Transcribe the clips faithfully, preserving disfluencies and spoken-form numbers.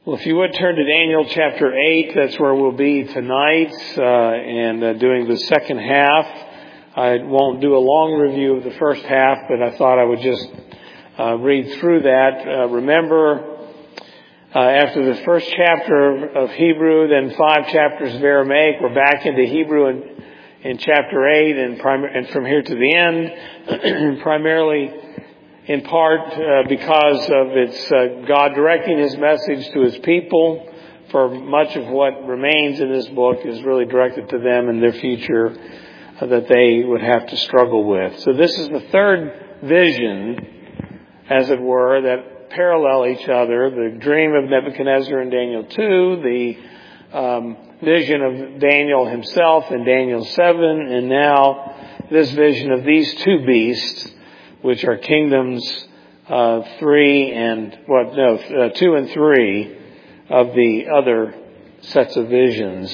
Well, if you would turn to Daniel chapter eight, that's where we'll be tonight, uh, and uh, doing the second half. I won't do a long review of the first half, but I thought I would just uh, read through that. Uh, remember, uh, after the first chapter of, of Hebrew, then five chapters of Aramaic, we're back into Hebrew in, in chapter eight, and, prim- and from here to the end, primarily in part uh, because of its uh, God directing His message to His people. For much of what remains in this book is really directed to them and their future uh, that they would have to struggle with. So this is the third vision, as it were, that parallel each other. The dream of Nebuchadnezzar in Daniel two, the um, vision of Daniel himself in Daniel seven, and now this vision of these two beasts, which are kingdoms uh, three and what? No, uh, two and three of the other sets of visions.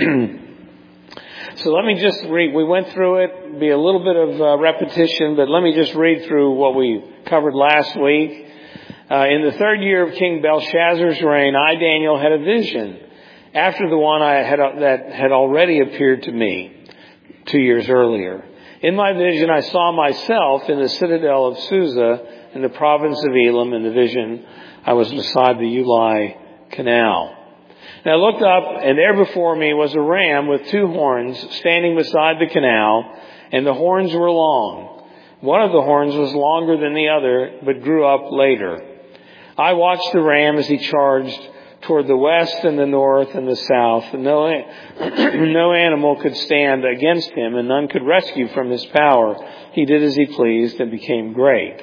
So let me just read. We went through it. Be a little bit of uh, repetition, but let me just read through what we covered last week. Uh, in the third year of King Belshazzar's reign, I, Daniel, had a vision after the one I had uh, that had already appeared to me two years earlier. In my vision, I saw myself in the citadel of Susa in the province of Elam. In the vision, I was beside the Ulai Canal. And I looked up, and there before me was a ram with two horns standing beside the canal, and the horns were long. One of the horns was longer than the other, but grew up later. I watched the ram as he charged toward the west and the north and the south. And no, no animal could stand against him, and none could rescue from his power. He did as he pleased and became great.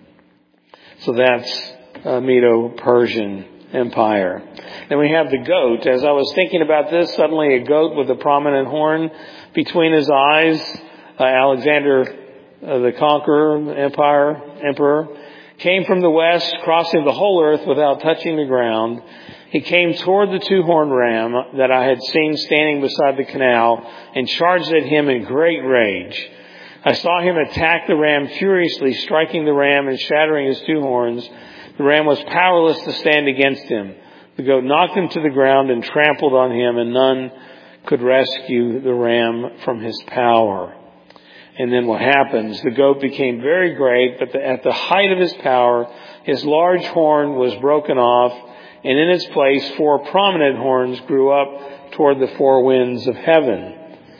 So that's uh, Medo-Persian Empire. Then we have the goat. As I was thinking about this, suddenly a goat with a prominent horn between his eyes, uh, Alexander uh, the Conqueror, Empire, Emperor, came from the west, crossing the whole earth without touching the ground. He came toward the two-horned ram that I had seen standing beside the canal and charged at him in great rage. I saw him attack the ram furiously, striking the ram and shattering his two horns. The ram was powerless to stand against him. The goat knocked him to the ground and trampled on him, and none could rescue the ram from his power. And then what happens? The goat became very great, but the, at the height of his power, his large horn was broken off, and in its place, four prominent horns grew up toward the four winds of heaven.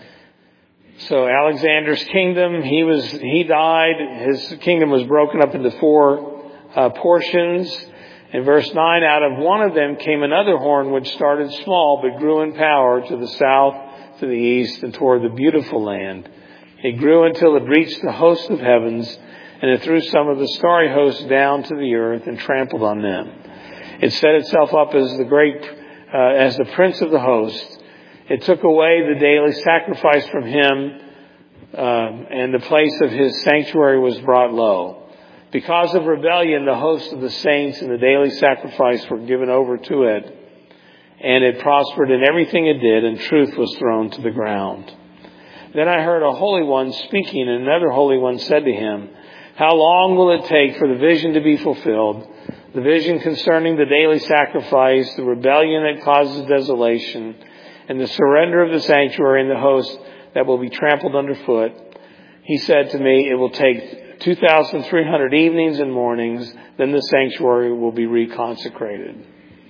So Alexander's kingdom, he was, he died. His kingdom was broken up into four uh, portions. In verse nine, out of one of them came another horn which started small but grew in power to the south, to the east, and toward the beautiful land. It grew until it reached the host of heavens, and it threw some of the starry hosts down to the earth and trampled on them. It set itself up as the great, uh, as the prince of the host. It took away the daily sacrifice from him, uh, and the place of his sanctuary was brought low. Because of rebellion, the host of the saints and the daily sacrifice were given over to it, and it prospered in everything it did, and truth was thrown to the ground. Then I heard a holy one speaking, and another holy one said to him, "How long will it take for the vision to be fulfilled? The vision concerning the daily sacrifice, the rebellion that causes desolation, and the surrender of the sanctuary and the host that will be trampled underfoot." He said to me, "It will take two thousand three hundred evenings and mornings, then the sanctuary will be reconsecrated."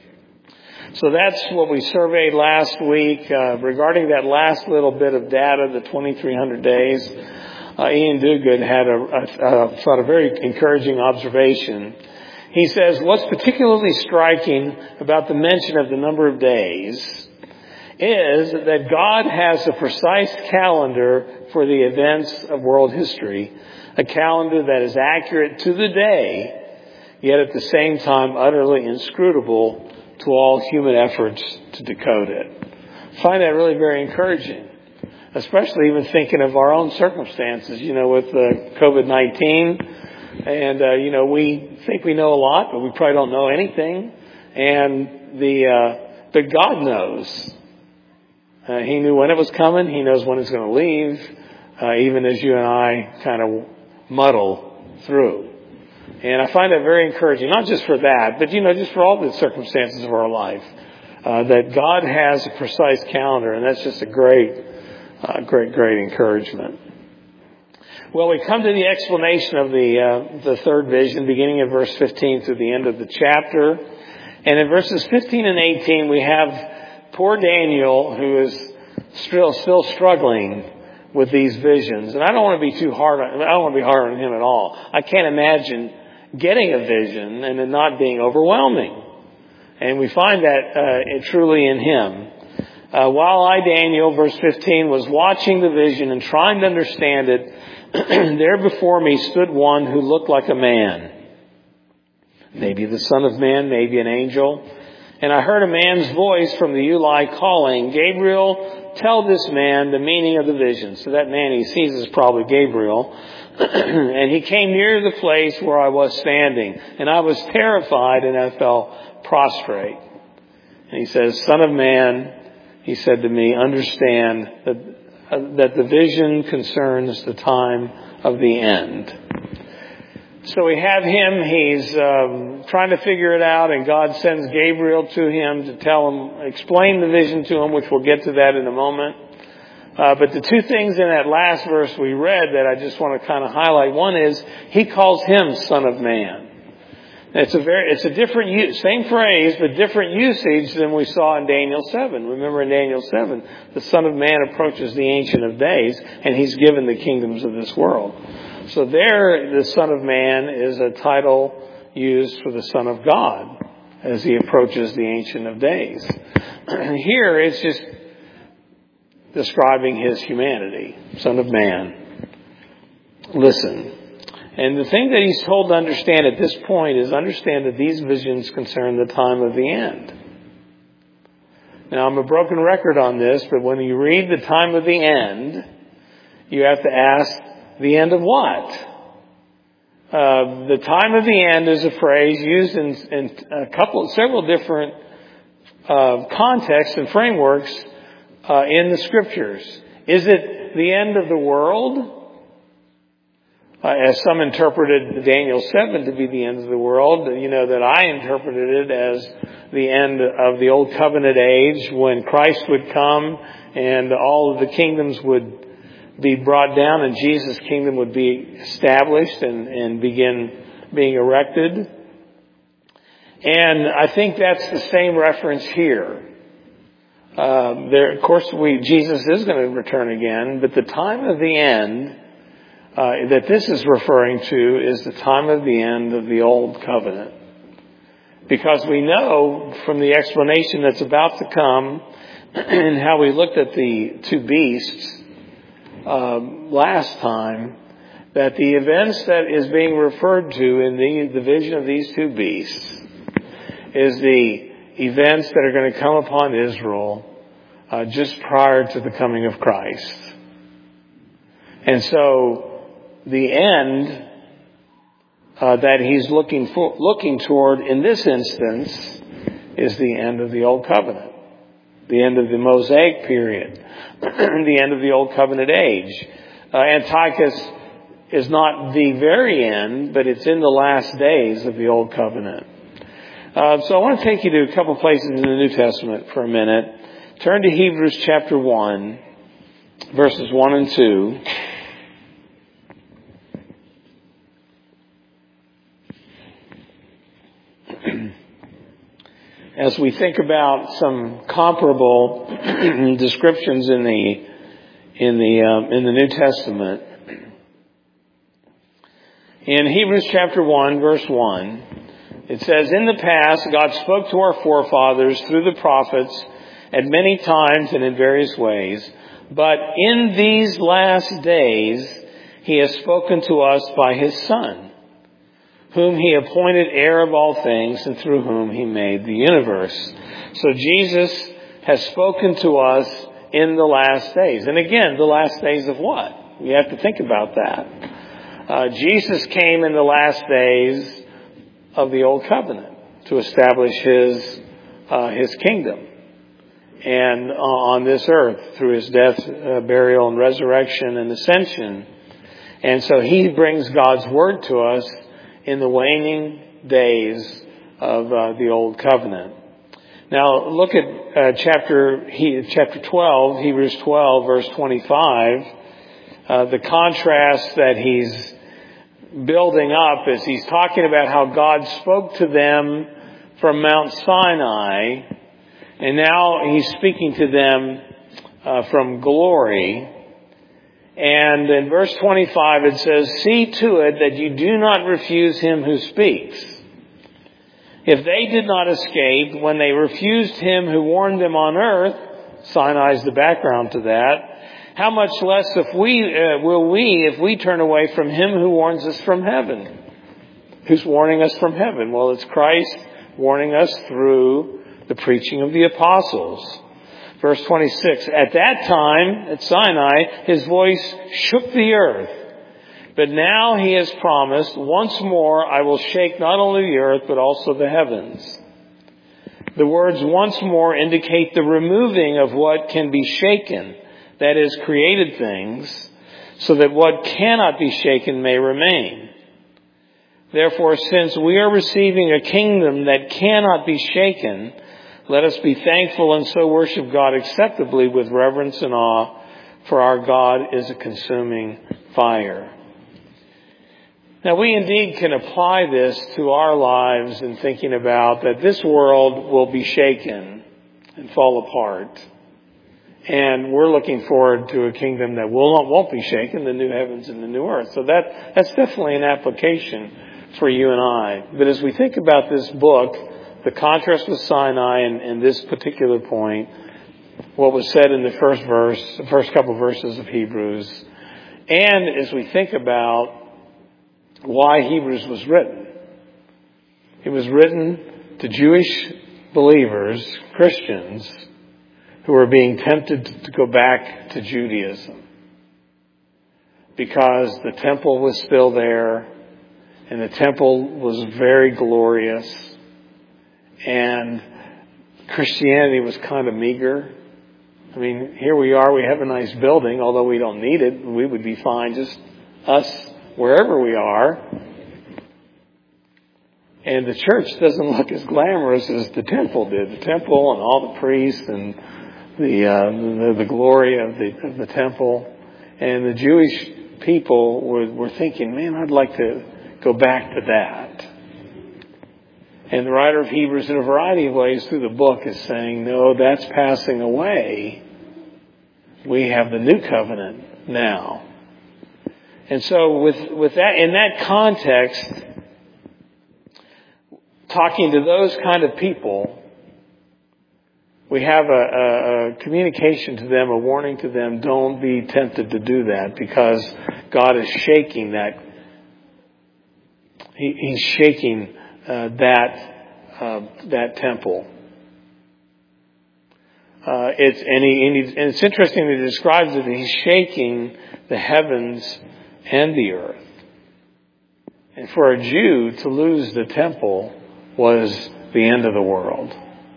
So that's what we surveyed last week uh, regarding that last little bit of data, the twenty-three hundred days. Uh, Ian Duguid had a, a, a, thought a very encouraging observation. He says, what's particularly striking about the mention of the number of days is that God has a precise calendar for the events of world history, a calendar that is accurate to the day, yet at the same time utterly inscrutable to all human efforts to decode it. I find that really very encouraging, especially even thinking of our own circumstances, you know, with uh, covid nineteen. And, uh, you know, we think we know a lot, but we probably don't know anything. And the, uh, but God knows. Uh, he knew when it was coming. He knows when it's going to leave, uh, even as you and I kind of muddle through. And I find that very encouraging, not just for that, but, you know, just for all the circumstances of our life, uh, that God has a precise calendar, and that's just a great, uh, great, great encouragement. Well, we come to the explanation of the, uh, the third vision, beginning in verse fifteen through the end of the chapter. And in verses fifteen and eighteen, we have poor Daniel, who is still, still struggling with these visions. And I don't want to be too hard on, I don't want to be hard on him at all. I can't imagine getting a vision and it not being overwhelming. And we find that uh, truly in him. Uh, while I, Daniel, verse fifteen, was watching the vision and trying to understand it, there before me stood one who looked like a man. Maybe the Son of Man, maybe an angel. And I heard a man's voice from the Ulai calling, Gabriel, tell this man the meaning of the vision. So that man he sees is probably Gabriel. And he came near the place where I was standing. And I was terrified and I fell prostrate. And he says, Son of man, he said to me, understand that, uh, that the vision concerns the time of the end. So we have him, he's um, trying to figure it out, and God sends Gabriel to him to tell him, explain the vision to him, which we'll get to that in a moment. Uh, but the two things in that last verse we read that I just want to kind of highlight, one is he calls him Son of Man. It's a very, it's a different use, same phrase, but different usage than we saw in Daniel seven. Remember in Daniel seven, the Son of Man approaches the Ancient of Days, and he's given the kingdoms of this world. So there, the Son of Man is a title used for the Son of God as he approaches the Ancient of Days. And here it's just describing his humanity, Son of Man. Listen. And the thing that he's told to understand at this point is understand that these visions concern the time of the end. Now, I'm a broken record on this, but when you read the time of the end, you have to ask, the end of what? Uh, the time of the end is a phrase used in, in a couple, several different uh, contexts and frameworks uh, in the Scriptures. Is it the end of the world? Uh, as some interpreted Daniel seven to be the end of the world, you know, that I interpreted it as the end of the Old Covenant age when Christ would come and all of the kingdoms would be brought down and Jesus' kingdom would be established and, and begin being erected. And I think that's the same reference here. Uh, there, of course, we Jesus is going to return again, but the time of the end Uh, that this is referring to is the time of the end of the Old Covenant. Because we know from the explanation that's about to come and how we looked at the two beasts uh, last time, that the events that is being referred to in the, the vision of these two beasts is the events that are going to come upon Israel uh, just prior to the coming of Christ. And so the end uh, that he's looking for, looking toward in this instance is the end of the Old Covenant, the end of the Mosaic period, the end of the Old Covenant age. Uh, Antiochus is not the very end, but it's in the last days of the Old Covenant. Uh, so I want to take you to a couple places in the New Testament for a minute. Turn to Hebrews chapter one, verses one and two. As we think about some comparable descriptions in the in the um, in the New Testament, in Hebrews chapter one, verse one, it says, "In the past, God spoke to our forefathers through the prophets at many times and in various ways, but in these last days, He has spoken to us by His Son, whom He appointed heir of all things and through whom He made the universe." So Jesus has spoken to us in the last days. And again, the last days of what? We have to think about that. Uh, Jesus came in the last days of the Old Covenant to establish His, uh, His kingdom. And uh, on this earth through His death, uh, burial, and resurrection and ascension. And so He brings God's word to us in the waning days of uh, the Old Covenant. Now, look at uh, chapter he, chapter twelve, Hebrews twelve, verse twenty-five. Uh, the contrast that he's building up is he's talking about how God spoke to them from Mount Sinai, and now he's speaking to them uh, from glory. And in verse twenty-five it says, "See to it that you do not refuse him who speaks. If they did not escape when they refused him who warned them on earth," Sinai is the background to that, "how much less if we uh, will we if we turn away from him who warns us from heaven?" Who's warning us from heaven? Well, it's Christ warning us through the preaching of the apostles. Verse twenty-six, "At that time, at Sinai, his voice shook the earth. But now he has promised, once more I will shake not only the earth, but also the heavens." The words "once more" indicate the removing of what can be shaken, that is, created things, so that what cannot be shaken may remain. Therefore, since we are receiving a kingdom that cannot be shaken, let us be thankful and so worship God acceptably with reverence and awe, for our God is a consuming fire. Now, we indeed can apply this to our lives in thinking about that this world will be shaken and fall apart. And we're looking forward to a kingdom that will not, won't be shaken, the new heavens and the new earth. So that, that's definitely an application for you and I. But as we think about this book, the contrast with Sinai and, and this particular point, what was said in the first verse, the first couple of verses of Hebrews, and as we think about why Hebrews was written. It was written to Jewish believers, Christians, who were being tempted to go back to Judaism because the temple was still there and the temple was very glorious and Christianity was kind of meager. I mean, here we are, we have a nice building, although we don't need it. We would be fine, just us, wherever we are. And the church doesn't look as glamorous as the temple did. The temple and all the priests and the uh, the, the glory of the, of the temple. And the Jewish people were, were thinking, man, I'd like to go back to that. And the writer of Hebrews, in a variety of ways through the book, is saying, no, that's passing away. We have the new covenant now. And so with, with that, in that context, talking to those kind of people, we have a, a, a communication to them, a warning to them, don't be tempted to do that because God is shaking that. He, he's shaking uh, that uh, that temple. Uh, it's and, he, and, he, and it's interesting that he describes it. He's shaking the heavens and the earth. And for a Jew to lose the temple was the end of the world.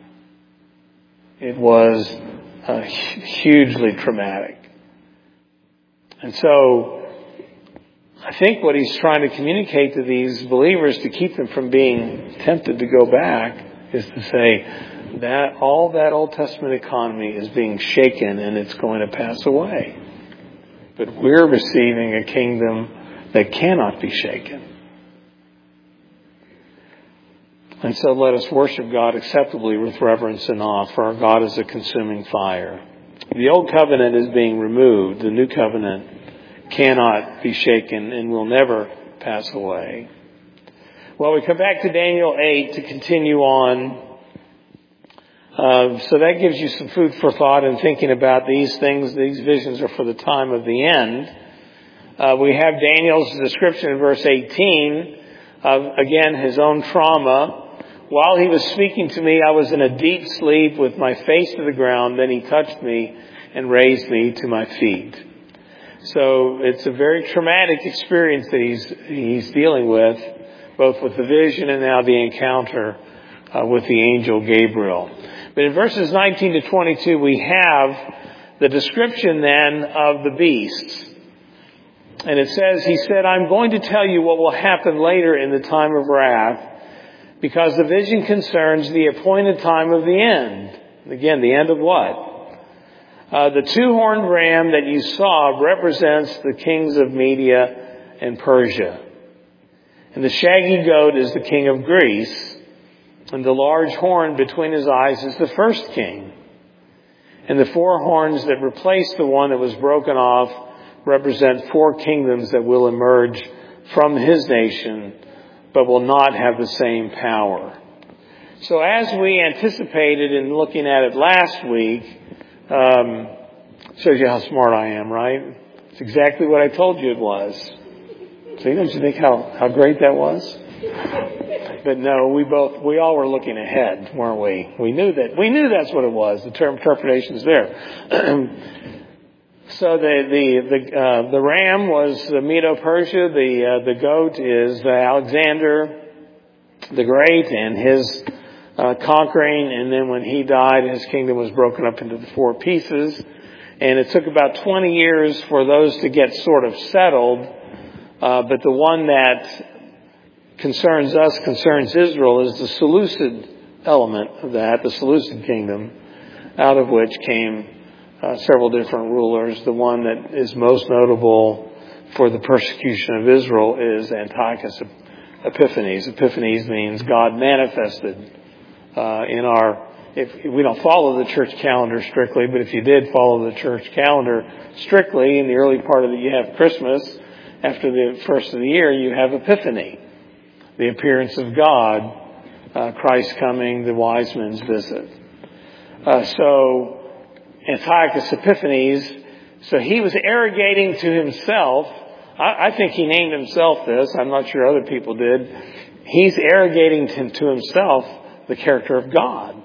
It was uh, hugely traumatic. And so I think what he's trying to communicate to these believers to keep them from being tempted to go back is to say that all that Old Testament economy is being shaken and it's going to pass away. But we're receiving a kingdom that cannot be shaken. And so let us worship God acceptably with reverence and awe, for our God is a consuming fire. The old covenant is being removed. The new covenant cannot be shaken and will never pass away. Well, we come back to Daniel eight to continue on. Uh, so that gives you some food for thought in thinking about these things. These visions are for the time of the end. Uh, we have Daniel's description in verse eighteen of, again, his own trauma. While he was speaking to me, I was in a deep sleep with my face to the ground. Then he touched me and raised me to my feet. So it's a very traumatic experience that he's he's dealing with, both with the vision and now the encounter uh, with the angel Gabriel. But in verses nineteen to twenty-two, we have the description then of the beasts. And it says, he said, I'm going to tell you what will happen later in the time of wrath, because the vision concerns the appointed time of the end. Again, the end of what? Uh, the two-horned ram that you saw represents the kings of Media and Persia. And the shaggy goat is the king of Greece. And the large horn between his eyes is the first king. And the four horns that replace the one that was broken off represent four kingdoms that will emerge from his nation, but will not have the same power. So as we anticipated in looking at it last week, um, shows you how smart I am, right? It's exactly what I told you it was. See, don't you think how, how great that was? But no, we both, we all were looking ahead, weren't we? We knew that, we knew that's what it was. The term interpretation's there. So the, the, the, uh, the ram was the Medo-Persia, the, uh, the goat is Alexander the Great and his, uh, conquering, and then when he died, his kingdom was broken up into the four pieces, and it took about twenty years for those to get sort of settled, uh, but the one that concerns us, concerns Israel, is the Seleucid element of that, the Seleucid kingdom, out of which came uh, several different rulers. The one that is most notable for the persecution of Israel is Antiochus Epiphanes. Epiphanes means God manifested uh, in our, if we don't follow the church calendar strictly, but if you did follow the church calendar strictly, in the early part of the, you have Christmas. After the first of the year, you have Epiphany, the appearance of God, uh, Christ coming, the wise men's visit. Uh, so, Antiochus Epiphanes, so he was arrogating to himself. I, I think he named himself this. I'm not sure other people did. He's arrogating to, to himself the character of God,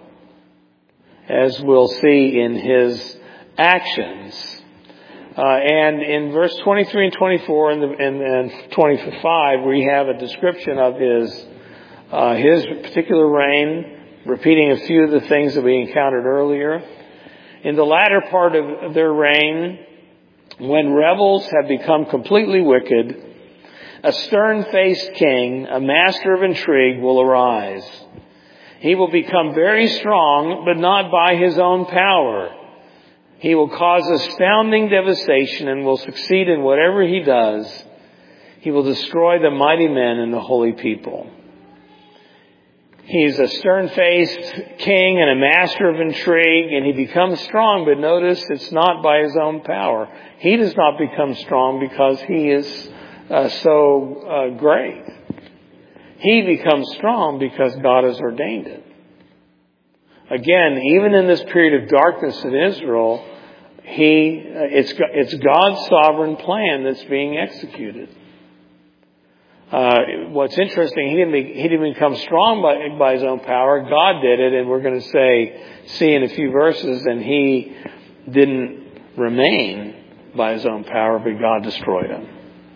as we'll see in his actions. Uh, and in verse twenty-three and twenty-four and, the, and, and twenty-five, we have a description of his uh, his particular reign, repeating a few of the things that we encountered earlier. In the latter part of their reign, when rebels have become completely wicked, a stern-faced king, a master of intrigue, will arise. He will become very strong, but not by his own power. He will cause astounding devastation and will succeed in whatever he does. He will destroy the mighty men and the holy people. He's a stern-faced king and a master of intrigue, and he becomes strong, but notice it's not by his own power. He does not become strong because he is uh, so uh, great. He becomes strong because God has ordained it. Again, even in this period of darkness in Israel, he it's it's God's sovereign plan that's being executed. Uh, what's interesting, he didn't be, he didn't become strong by, by his own power. God did it, and we're going to say, see in a few verses, and he didn't remain by his own power, but God destroyed him.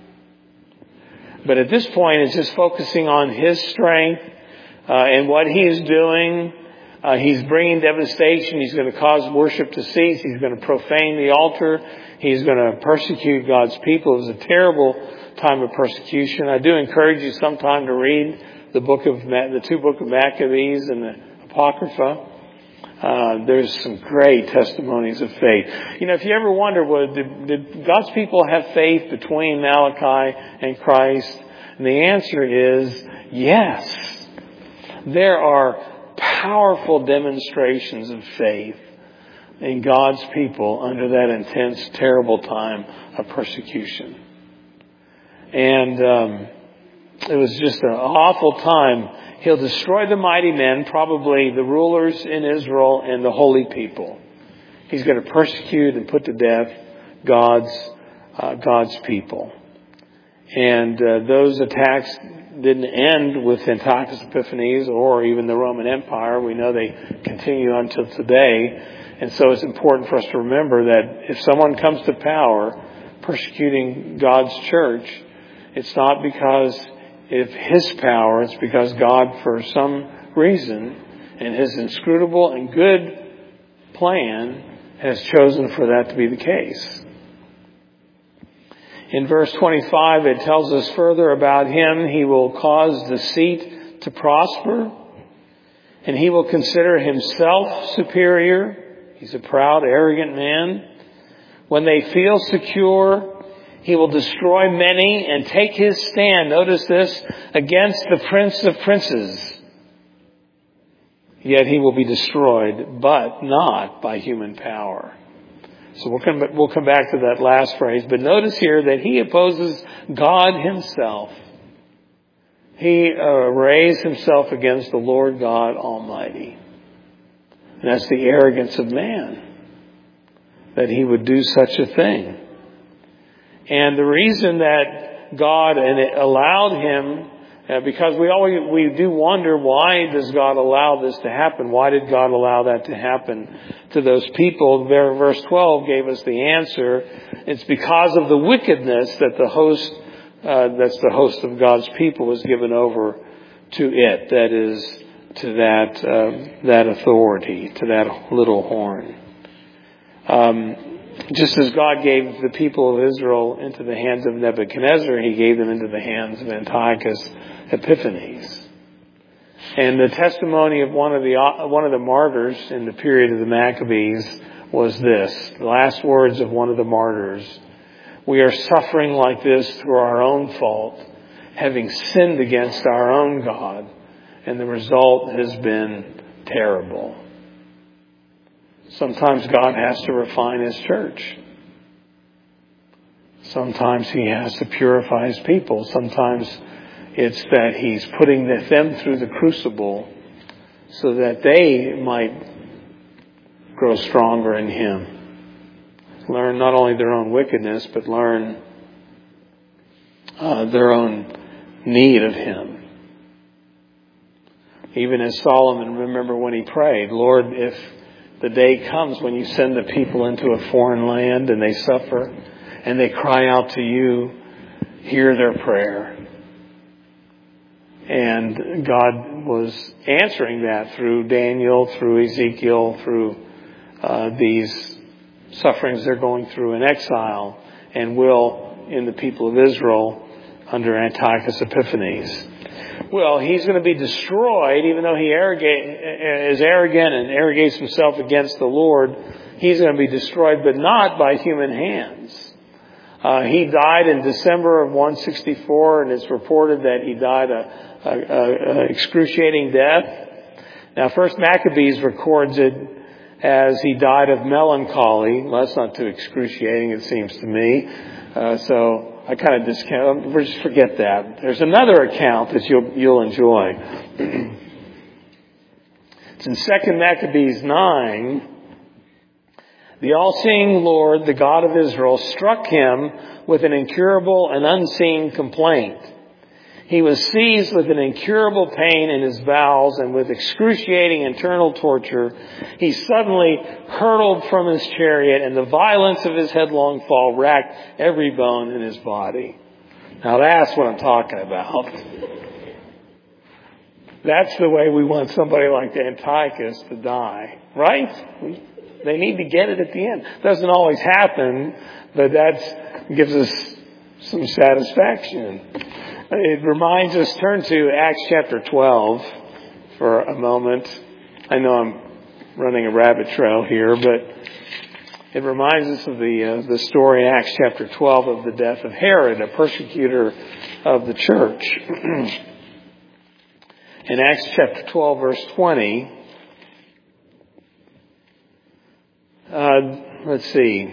But at this point, it's just focusing on his strength uh, and what he is doing. Uh, he's bringing devastation. He's going to cause worship to cease. He's going to profane the altar. He's going to persecute God's people. It was a terrible time of persecution. I do encourage you sometime to read the book of the two book of Maccabees and the Apocrypha. Uh, there's some great testimonies of faith. You know, if you ever wonder, well, did, did God's people have faith between Malachi and Christ? And the answer is yes. There are powerful demonstrations of faith in God's people under that intense, terrible time of persecution. And um, it was just an awful time. He'll destroy the mighty men, probably the rulers in Israel and the holy people. He's going to persecute and put to death God's uh, God's people. And uh, those attacks didn't end with Antiochus Epiphanes or even the Roman Empire. We know they continue until today. And so it's important for us to remember that if someone comes to power persecuting God's church, it's not because of his power, it's because God, for some reason, in his inscrutable and good plan, has chosen for that to be the case. In verse twenty-five, it tells us further about him. He will cause deceit to prosper, and he will consider himself superior. He's a proud, arrogant man. When they feel secure, he will destroy many and take his stand, notice this, against the Prince of Princes. Yet he will be destroyed, but not by human power. So we'll come, we'll come back to that last phrase. But notice here that he opposes God himself. He uh, raised himself against the Lord God Almighty. And that's the arrogance of man, that he would do such a thing. And the reason that God allowed him, uh, because we always we do wonder, why does God allow this to happen? Why did God allow that to happen to those people? There, verse twelve gave us the answer. It's because of the wickedness that the host, uh, that's the host of God's people, was given over to it. That is, to that uh, that authority, to that little horn. Um, Just as God gave the people of Israel into the hands of Nebuchadnezzar, he gave them into the hands of Antiochus Epiphanes. And the testimony of one of the one of the martyrs in the period of the Maccabees was this. The last words of one of the martyrs: "We are suffering like this through our own fault, having sinned against our own God, and the result has been terrible." Sometimes God has to refine His church. Sometimes He has to purify His people. Sometimes it's that He's putting them through the crucible so that they might grow stronger in Him. Learn not only their own wickedness, but learn uh, their own need of Him. Even as Solomon, remember when he prayed, "Lord, if the day comes when you send the people into a foreign land and they suffer and they cry out to you, hear their prayer." And God was answering that through Daniel, through Ezekiel, through uh, these sufferings they're going through in exile, and will in the people of Israel under Antiochus Epiphanes. Well, he's going to be destroyed, even though he arrogate, is arrogant and arrogates himself against the Lord. He's going to be destroyed, but not by human hands. Uh, he died in December of one sixty-four, and it's reported that he died a, a, a, a excruciating death. Now, First Maccabees records it as he died of melancholy. Well, that's not too excruciating, it seems to me. Uh, so I kind of discount. Just forget that. There's another account that you'll you'll enjoy. It's in Second Maccabees nine. The all-seeing Lord, the God of Israel, struck him with an incurable and unseen complaint. He was seized with an incurable pain in his bowels, and with excruciating internal torture, he suddenly hurtled from his chariot, and the violence of his headlong fall racked every bone in his body. Now that's what I'm talking about. That's the way we want somebody like Antiochus to die, right? They need to get it at the end. Doesn't always happen, but that gives us some satisfaction. It reminds us, turn to Acts chapter twelve for a moment. I know I'm running a rabbit trail here, but it reminds us of the uh, the story in Acts chapter twelve of the death of Herod, a persecutor of the church. In Acts chapter twelve, verse twenty, uh, let's see.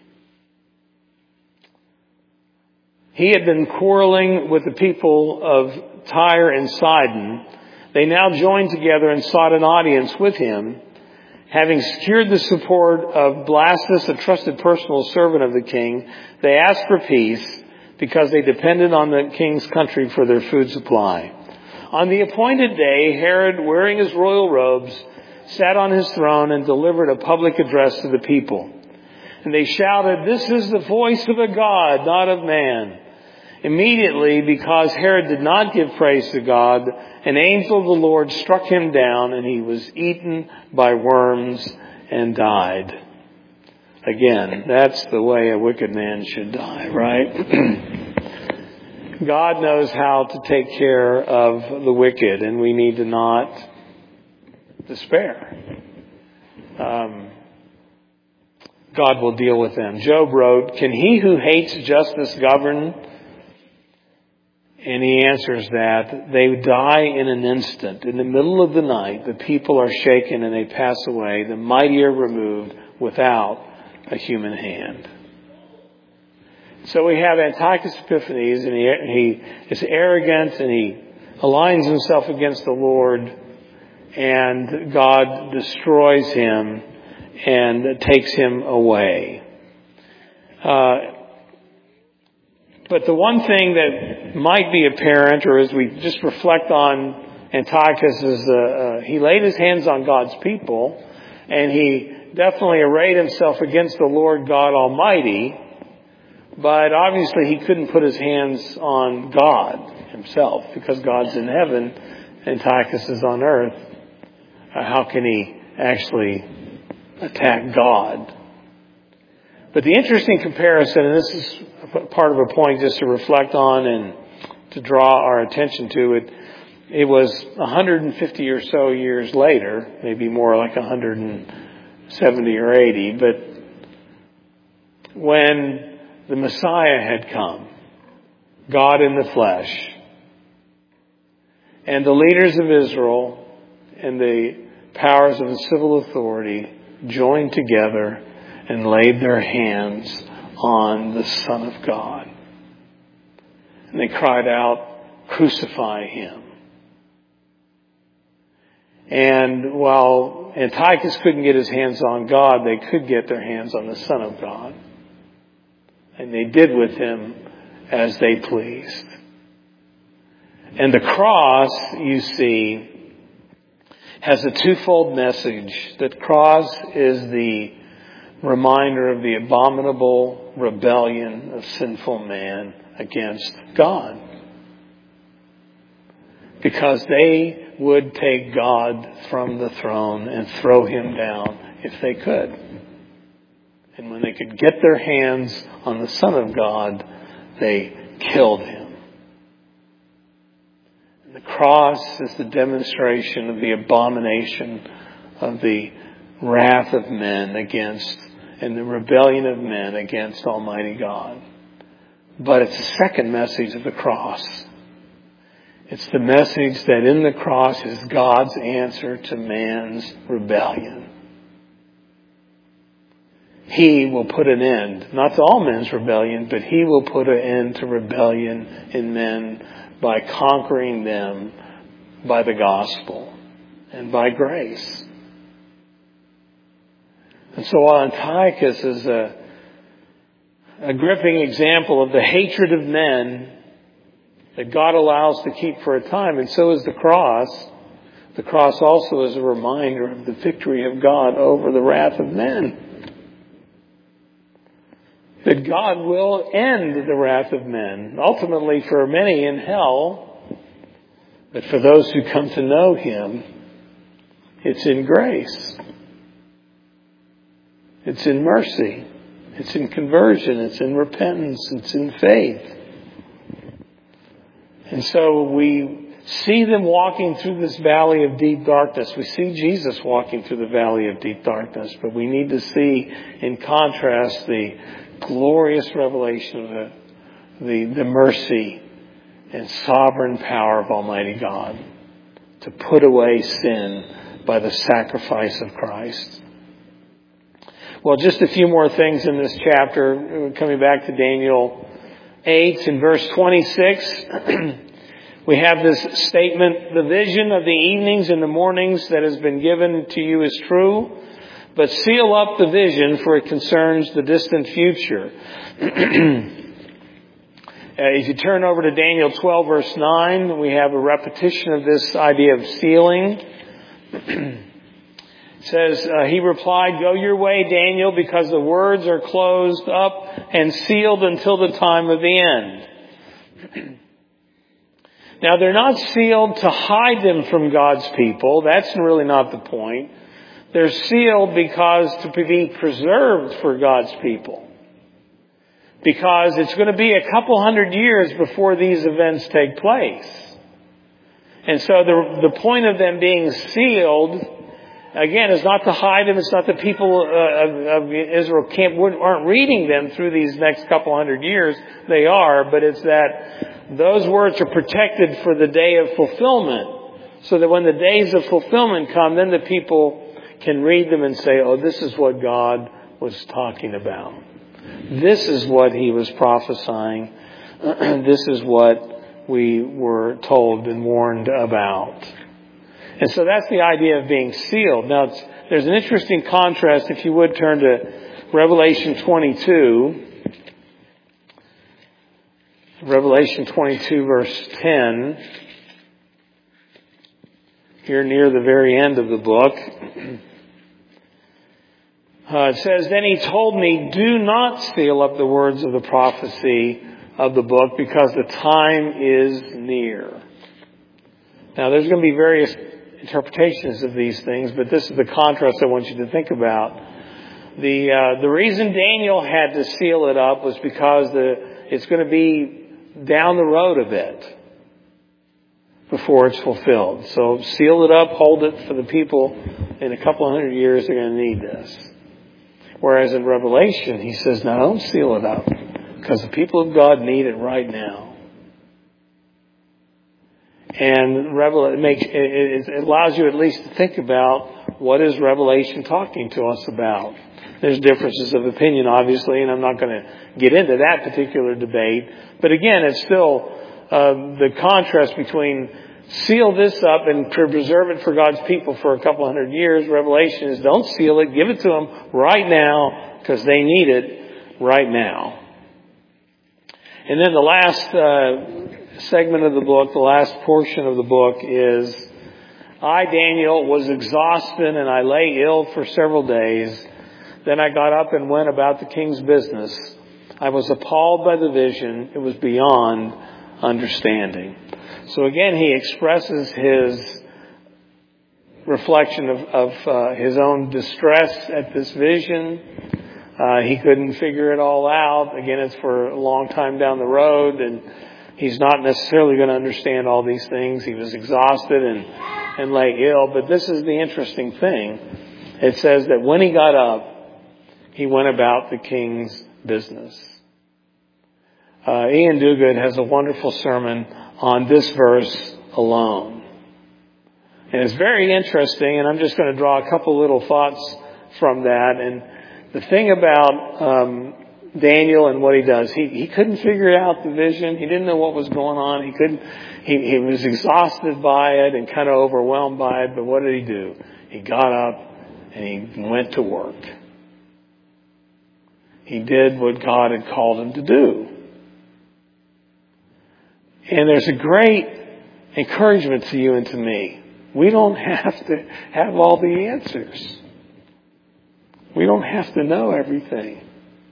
He had been quarreling with the people of Tyre and Sidon. They now joined together and sought an audience with him. Having secured the support of Blastus, a trusted personal servant of the king, they asked for peace because they depended on the king's country for their food supply. On the appointed day, Herod, wearing his royal robes, sat on his throne and delivered a public address to the people. And they shouted, "This is the voice of a God, not of man." Immediately, because Herod did not give praise to God, an angel of the Lord struck him down, and he was eaten by worms and died. Again, that's the way a wicked man should die, right? God knows how to take care of the wicked, and we need to not despair. Um, God will deal with them. Job wrote, "Can he who hates justice govern?" And he answers that they die in an instant. In the middle of the night, the people are shaken and they pass away. The mighty are removed without a human hand. So we have Antiochus Epiphanes, and he, he is arrogant and he aligns himself against the Lord, and God destroys him and takes him away. Uh, but the one thing that might be apparent, or as we just reflect on Antiochus, is uh, uh, he laid his hands on God's people, and he definitely arrayed himself against the Lord God Almighty, but obviously he couldn't put his hands on God himself, because God's in heaven, Antiochus is on earth. Uh, how can he actually attack God? But the interesting comparison, and this is part of a point just to reflect on and to draw our attention to it, it was one hundred fifty or so years later, maybe more like one hundred seventy or eighty, but when the Messiah had come, God in the flesh, and the leaders of Israel and the powers of the civil authority joined together and laid their hands on the Son of God. And they cried out, "Crucify him." And while Antiochus couldn't get his hands on God, they could get their hands on the Son of God. And they did with him as they pleased. And the cross, you see, has a twofold message. The cross is the reminder of the abominable rebellion of sinful man against God. Because they would take God from the throne and throw him down if they could. And when they could get their hands on the Son of God, they killed him. And the cross is the demonstration of the abomination of the wrath of men against, and the rebellion of men against Almighty God. But it's the second message of the cross. It's the message that in the cross is God's answer to man's rebellion. He will put an end, not to all men's rebellion, but he will put an end to rebellion in men by conquering them by the gospel and by grace. And so while Antiochus is a, a gripping example of the hatred of men that God allows to keep for a time, and so is the cross, the cross also is a reminder of the victory of God over the wrath of men. That God will end the wrath of men, ultimately for many in hell, but for those who come to know him, it's in grace. It's in mercy. It's in conversion. It's in repentance. It's in faith. And so we see them walking through this valley of deep darkness. We see Jesus walking through the valley of deep darkness, but we need to see in contrast the glorious revelation of the, the, the mercy and sovereign power of Almighty God to put away sin by the sacrifice of Christ. Well, just a few more things in this chapter. Coming back to Daniel eight in verse twenty-six, we have this statement: "The vision of the evenings and the mornings that has been given to you is true, but seal up the vision, for it concerns the distant future." If you turn over to Daniel twelve verse nine, we have a repetition of this idea of sealing. It says, uh, he replied, "Go your way, Daniel, because the words are closed up and sealed until the time of the end." Now, they're not sealed to hide them from God's people. That's really not the point. They're sealed because to be preserved for God's people. Because it's going to be a couple hundred years before these events take place. And so the, the point of them being sealed, again, is not to hide them. It's not that people uh, of, of Israel can't, aren't reading them through these next couple hundred years. They are, but it's that those words are protected for the day of fulfillment. So that when the days of fulfillment come, then the people can read them and say, oh, this is what God was talking about. This is what He was prophesying. This is what we were told and warned about. And so that's the idea of being sealed. Now, it's, there's an interesting contrast. If you would turn to Revelation twenty-two. Revelation twenty-two, verse ten. Here near the very end of the book. Uh, it says, then He told me, do not seal up the words of the prophecy of the book, because the time is near. Now, there's going to be various interpretations of these things, but this is the contrast I want you to think about. The uh, the reason Daniel had to seal it up was because the it's going to be down the road a bit before it's fulfilled. So seal it up, hold it for the people. In a couple of hundred years, they're going to need this. Whereas in Revelation, he says, no, don't seal it up, because the people of God need it right now. And Revel- it, makes, it, it allows you at least to think about, what is Revelation talking to us about? There's differences of opinion, obviously, and I'm not going to get into that particular debate. But again, it's still uh, the contrast between seal this up and preserve it for God's people for a couple hundred years. Revelation is, don't seal it, give it to them right now, because they need it right now. And then the last uh, segment of the book, the last portion of the book is, I, Daniel, was exhausted and I lay ill for several days. Then I got up and went about the king's business. I was appalled by the vision. It was beyond understanding. So again, he expresses his reflection of, of uh, his own distress at this vision. Uh, he couldn't figure it all out. Again, it's for a long time down the road, and he's not necessarily going to understand all these things. He was exhausted and, and lay ill. But this is the interesting thing. It says that when he got up, he went about the king's business. Uh, Ian Duguid has a wonderful sermon on this verse alone. And it's very interesting, and I'm just going to draw a couple little thoughts from that. And the thing about um, Daniel and what he does, he, he couldn't figure out the vision. He didn't know what was going on. He couldn't. He, he was exhausted by it and kind of overwhelmed by it. But what did he do? He got up and he went to work. He did what God had called him to do. And there's a great encouragement to you and to me. We don't have to have all the answers. We don't have to know everything.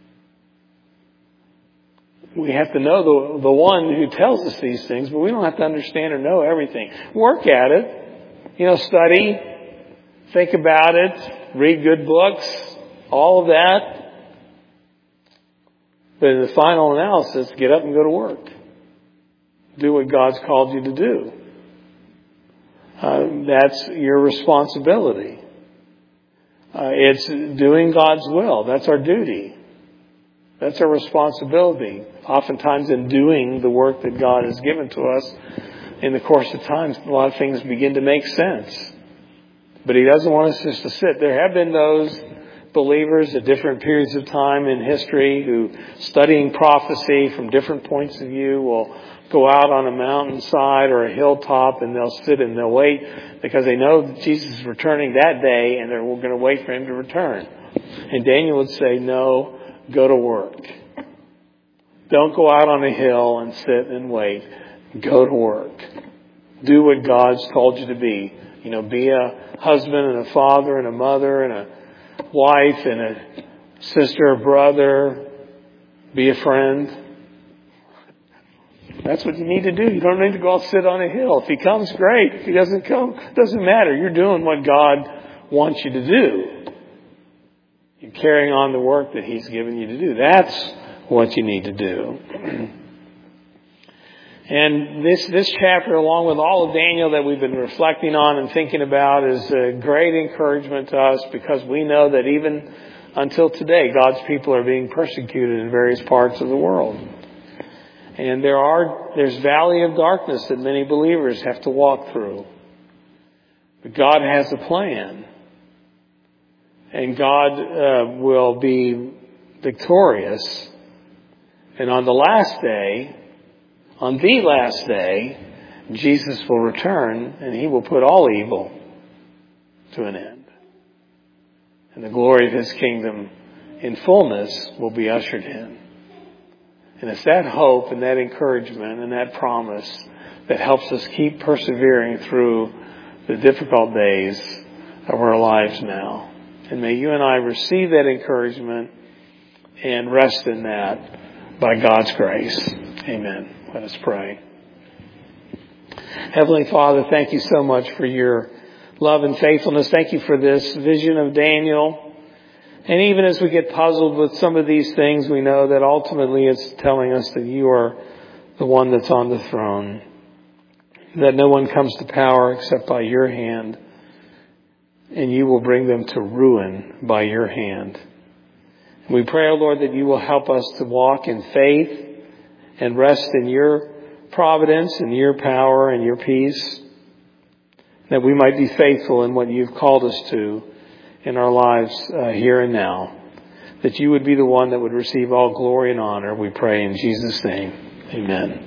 We have to know the, the one who tells us these things, but we don't have to understand or know everything. Work at it. You know, study. Think about it. Read good books. All of that. But in the final analysis, get up and go to work. Do what God's called you to do. Uh, that's your responsibility. Uh, it's doing God's will. That's our duty. That's our responsibility. Oftentimes in doing the work that God has given to us, in the course of time, a lot of things begin to make sense. But He doesn't want us just to sit. There have been those believers at different periods of time in history who, studying prophecy from different points of view, will go out on a mountainside or a hilltop and they'll sit and they'll wait because they know that Jesus is returning that day and they're going to wait for Him to return. And Daniel would say, no, go to work. Don't go out on a hill and sit and wait. Go to work. Do what God's called you to be. You know, be a husband and a father and a mother and a wife and a sister or brother. Be a friend. That's what you need to do. You don't need to go out and sit on a hill. If He comes, great. If He doesn't come, it doesn't matter. You're doing what God wants you to do. You're carrying on the work that He's given you to do. That's what you need to do. And this, this chapter, along with all of Daniel that we've been reflecting on and thinking about, is a great encouragement to us, because we know that even until today, God's people are being persecuted in various parts of the world. And there are, there's valley of darkness that many believers have to walk through. But God has a plan. And God uh, will be victorious. And on the last day, on the last day, Jesus will return and He will put all evil to an end. And the glory of His kingdom in fullness will be ushered in. And it's that hope and that encouragement and that promise that helps us keep persevering through the difficult days of our lives now. And may you and I receive that encouragement and rest in that by God's grace. Amen. Let us pray. Heavenly Father, thank you so much for your love and faithfulness. Thank you for this vision of Daniel. And even as we get puzzled with some of these things, we know that ultimately it's telling us that you are the one that's on the throne. That no one comes to power except by your hand. And you will bring them to ruin by your hand. And we pray, O Lord, that you will help us to walk in faith and rest in your providence and your power and your peace. That we might be faithful in what you've called us to in our lives uh, here and now. That you would be the one that would receive all glory and honor, we pray in Jesus' name. Amen.